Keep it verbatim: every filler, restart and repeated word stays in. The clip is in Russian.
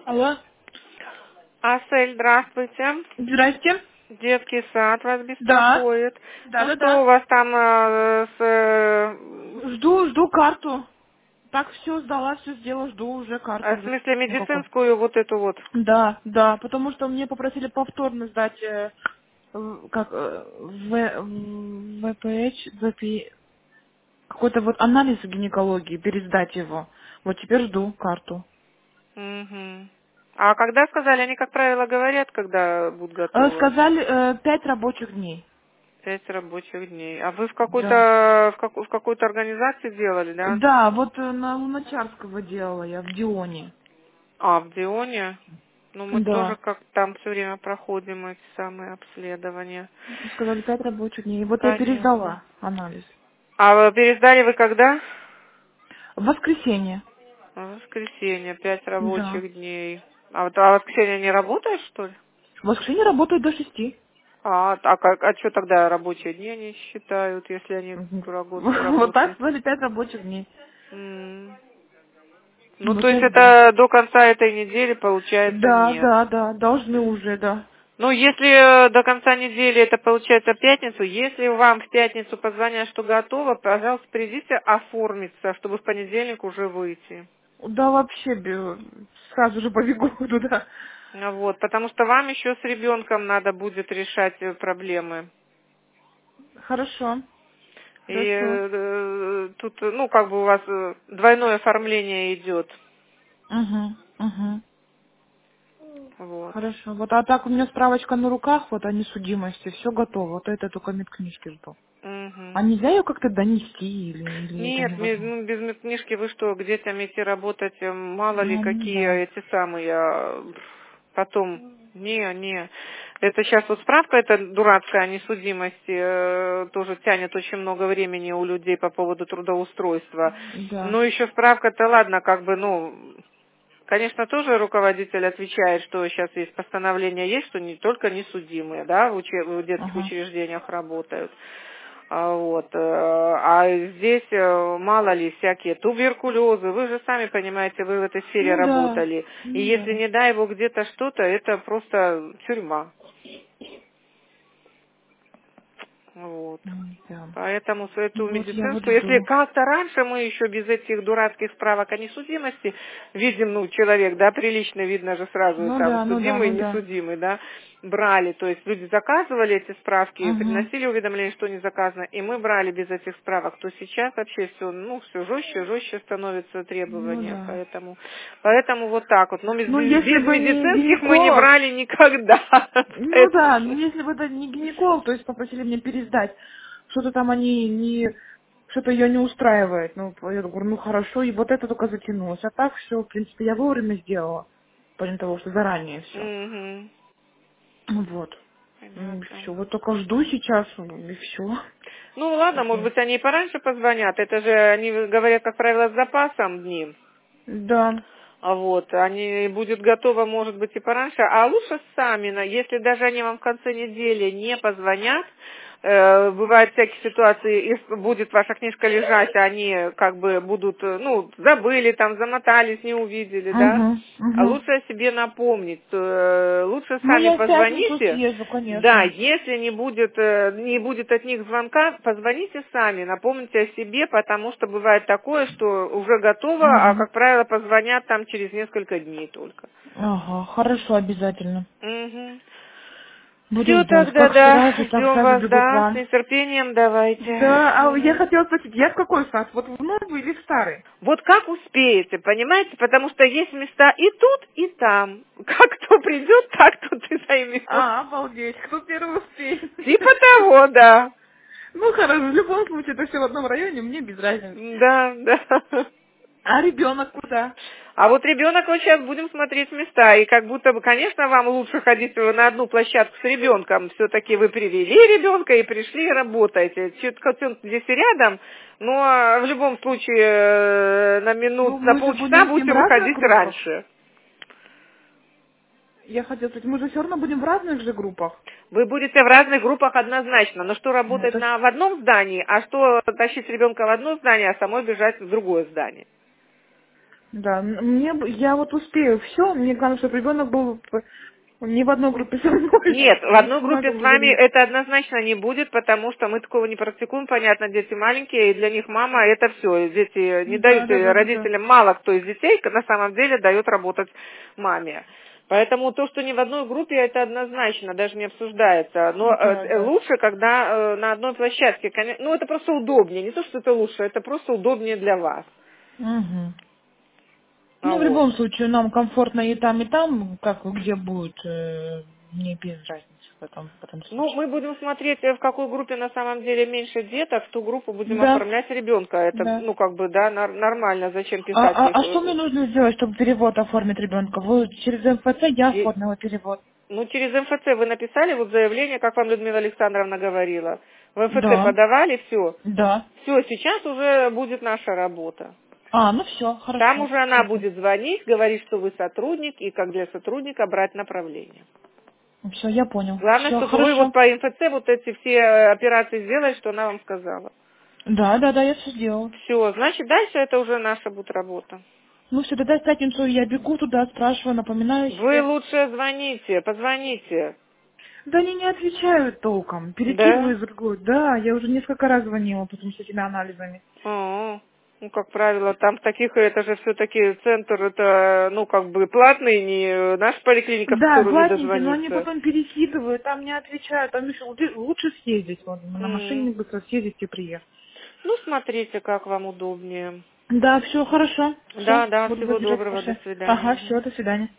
Алло. Асель, здравствуйте. Здрасте. Детский сад вас Да. беспокоит. Да, Ну да, что у да. вас там э, с... э, Жду, жду карту. Так все сдала, все сделала, жду уже а карту. в уже смысле никакой. медицинскую вот эту вот? Да, да, потому что мне попросили повторно сдать э, в- как э, В- в- ВПХ, ВП, какой-то вот анализ гинекологии, пересдать его. Вот теперь жду карту. Мгм. А когда сказали, они, как правило, говорят, когда будут Э, готовы? Сказали э, пять рабочих дней. Пять рабочих дней. А вы в Да. какой-то в, каку- в какой-то организации делали, да? Да, вот э, на Луначарского делала я, в Дионе. А, в Дионе? Ну, мы тоже Да. как там все время проходим эти самые обследования. Сказали пять рабочих дней. И вот я Понятно. пересдала анализ. А вы пересдали вы когда? В воскресенье. В воскресенье, пять Да. рабочих дней. А вот а в воскресенье не работаешь, что ли? В воскресенье работаю до шести. А, а, как, а что тогда рабочие дни они считают, если они Мгм. круглогодку Вот так работают? сказали пять рабочих дней. М. Ну, то Вот есть я жду. это до конца этой недели, получается, Да, нет. да, да, должны уже, да. Ну, если э, до конца недели, это получается пятницу, если вам в пятницу позвонят, что готово, пожалуйста, придите оформиться, чтобы в понедельник уже выйти. Да, вообще, бе- сразу же побегу туда. Ну вот, потому что вам еще с ребенком надо будет решать э, проблемы. Хорошо, И хорошо. э, тут, ну, как бы у вас э, двойное оформление идет. Угу, угу. Вот. Хорошо. Вот, а так у меня справочка на руках, вот о несудимости, все готово. Вот это только медкнижки жду. А Мгм. нельзя ее как-то донести или, или это Нет, ме- невозможно? ну, без медкнижки вы что, к детям идти работать, э, мало ли Ну, ну да. какие эти самые, э, потом, не, не. Это сейчас вот справка эта дурацкая о несудимости э, тоже тянет очень много времени у людей по поводу трудоустройства. Да. Ну, еще справка-то, ладно, как бы, ну, конечно, тоже руководитель отвечает, что сейчас есть постановление, есть, что не только несудимые, да, в, уче- в детских Ага. учреждениях работают. А, вот, э, а здесь э, мало ли всякие туберкулезы, вы же сами понимаете, вы в этой сфере Ну да. работали. И Ну если да. не дай бог где-то что-то, это просто тюрьма. Вот. М, Да. Поэтому с- эту Вот я вот медицинскую, если жду. как-то раньше мы еще без этих дурацких справок о несудимости видим, ну, человек, да, прилично видно же сразу, Ну там, да, ну да, судимый и ну да. несудимый, да, брали, то есть люди заказывали эти справки, Угу. приносили уведомление, что не заказано, и мы брали без этих справок, то сейчас вообще все, ну, все жестче, жестче становятся Ну требования, да. поэтому, поэтому вот так вот, но без, Ну если без бы не медицинских мы не гинеколог, брали никогда, ну поэтому... да, ну если бы это не гинеколог, то есть попросили мне пересдать, что-то там они не, что-то ее не устраивает. Ну, я говорю, ну хорошо, и вот это только затянулось. А так все, в принципе, я вовремя сделала, помимо того, что заранее все. Мгм. Вот. Понятно. Все, вот только жду сейчас, и все. Ну ладно, может быть, они и пораньше позвонят. Это же они говорят, как правило, с запасом дни. Да. А вот, они будет готово, может быть, и пораньше. А лучше сами, на- если даже они вам в конце недели не позвонят, э, бывают всякие ситуации, и будет ваша книжка лежать, а они как бы будут, э, ну, забыли, там, замотались, не увидели, да. Угу, А угу. лучше о себе напомнить, э, лучше Ну, сами я в пятницу позвоните. съезжу, Да, конечно. если не будет, э, не будет от них звонка, позвоните сами, напомните о себе, потому что бывает такое, что уже готово, а, Угу. как правило, позвонят там через несколько дней только. Ага, хорошо, обязательно. Угу. Буду Все ждать. тогда, Как да, сразу, так ждем сразу вас, бегу к да, с вам. нетерпением давайте. Да, а я Мгм. хотела спросить, я в какой сад? Вот в новый или в старый? Вот как успеете, понимаете, потому что есть места и тут, и там. Как кто придет, так тут и займет. А, обалдеть, кто первый успеет. Типа того, да. Ну, хорошо, в любом случае, это все в одном районе, мне без разницы. Да, да. А ребенок куда? А вот ребенок, вот сейчас будем смотреть места, и как будто бы, конечно, вам лучше ходить на одну площадку с ребенком, все-таки вы привели ребенка и пришли и работаете. Чуть-чуть он здесь и рядом, но в любом случае э, на Ну, минут, на мы же полчаса будем с ним в будете разных выходить группах. раньше. Я хотела сказать, мы же все равно будем в разных же группах. Вы будете в разных группах однозначно, но что Ну, работать это на, в одном здании, а что тащить ребенка в одно здание, а самой бежать в другое здание. Да, м- мне, б- я вот успею все, мне главное, чтобы ребенок был п- не в одной группе со мной, Нет, в чтобы он одной группе смогла с вами говорить. это однозначно не будет, потому что мы такого не практикуем, понятно, дети маленькие, и для них мама это все. Дети не Да, дают да, э, да, да, да. родителям, мало кто из детей на самом деле дает работать маме. Поэтому то, что не в одной группе, это однозначно, даже не обсуждается. Но э, Да, э, да. лучше, когда э, на одной площадке, коне- ну это просто удобнее, не то, что это лучше, это просто удобнее для вас. Мгм. А Ну, в вот. любом случае, нам комфортно и там, и там, как где будет, э, мне без разницы в этом, в этом Ну, случае. мы будем смотреть, э, в какой группе на самом деле меньше деток, в ту группу будем Да, оформлять ребенка. Это, да. ну, как бы, да, нар- нормально. Зачем А, писать а, их? а что мне э, нужно сделать, чтобы перевод оформить ребенка? Вы через МФЦ я е- оформила перевод. Ну, через МФЦ вы написали вот заявление, как вам Людмила Александровна говорила. В МФЦ Да, подавали, все. да. Все, сейчас уже будет наша работа. А, ну все, Там хорошо, уже она супер. будет звонить, говорить, что вы сотрудник, и как для сотрудника брать направление. Все, я понял. Главное, Все, чтобы вы вот хорошо. по МФЦ вот эти все э, операции сделали, что она вам сказала. Да, да, да, я все сделала. Все, значит, дальше это уже наша будет работа. Ну все, тогда в пятницу я бегу туда, спрашиваю, напоминаю Вы себе. лучше звоните, позвоните. Да они не отвечают толком, Да? перекидывают другую. Да, я уже несколько раз звонила, потому что с этими анализами. А, ну, как правило, там в таких, это же все-таки центр, это, ну, как бы платный, не наша поликлиника, в Да, которую не платненькие, но они дозвониться. потом перекидывают, там не отвечают, там еще лучше лучше съездить, вот, на М. машине быстро съездить и приехать. Ну, смотрите, как вам удобнее. Да, все хорошо, все, Да, да, буду всего держать доброго, до ваши. Ага, свидания. все, до свидания.